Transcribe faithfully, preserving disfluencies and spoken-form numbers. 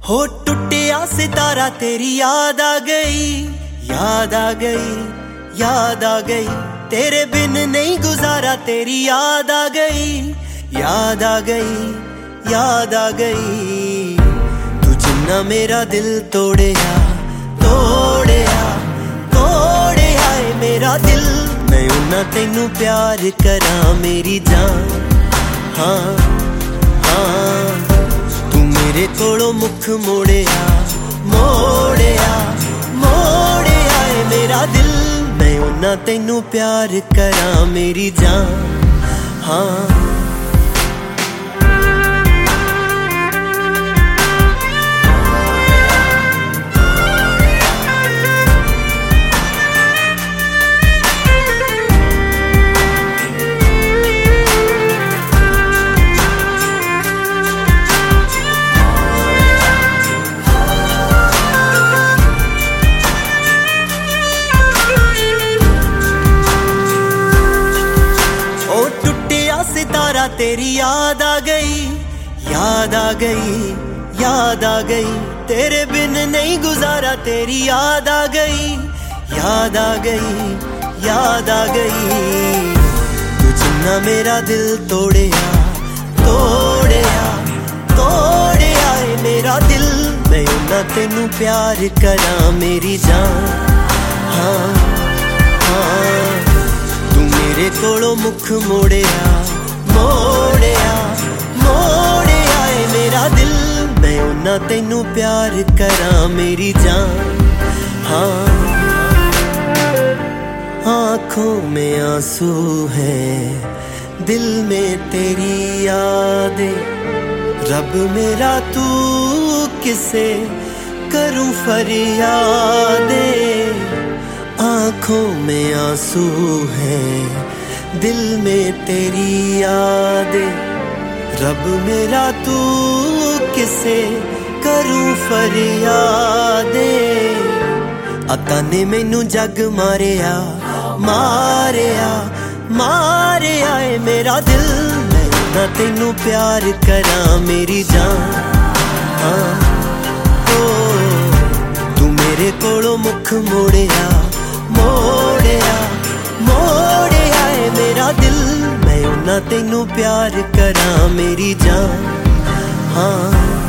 हो टूटिया सितारा तेरी याद आ गई, याद आ गई, याद आ गई। तेरे बिन नहीं गुजारा तेरी याद आ गई, याद आ गई, याद आ गई। तू जिन्ना मेरा दिल तोड़िया, तोड़िया, तोड़िया है मेरा दिल। मैं उन्ना तेनू प्यार करा मेरी जान, हाँ हाँ। तू मेरे कोलों मुख मोड़िया, मोड़िया, मोड़िया है मेरा दिल। मैं उन्ना तेनू प्यार करा मेरी जान, हाँ। सितारा तेरी याद आ गई, याद आ गई, याद आ गई। तेरे बिन नहीं गुजारा तेरी याद आ गई, याद आ गई, याद आ गई। तू जिन्ना मेरा दिल तोड़िया, तोड़िया, तोड़िया है मेरा दिल। मैं उन्ना तेनू प्यार करा मेरी जान, हाँ हाँ। तू मेरे कोलों मुख मोड़िया, मोड़िया, मोड़िया है मेरा दिल। मैं उन्ना तेनू प्यार करा मेरी जान, हाँ। आँखों में आंसू है, दिल में तेरी यादें। रब मेरा तू किसे करूं फरियादे। आँखों में आंसू है, दिल में तेरी यादें। रब मेरा तू किसे करूं फरियादे। अता ने मैनू जग मारिया, मारिया, मारिया है मेरा दिल। मैं ना तेनू प्यार करा मेरी जान, हाँ। ओ तू मेरे कोलों मुख मोड़िया, मोड़िया, मोड़िया है मेरा दिल। मैं उन्ना तेनू प्यार करा मेरी जान, हाँ।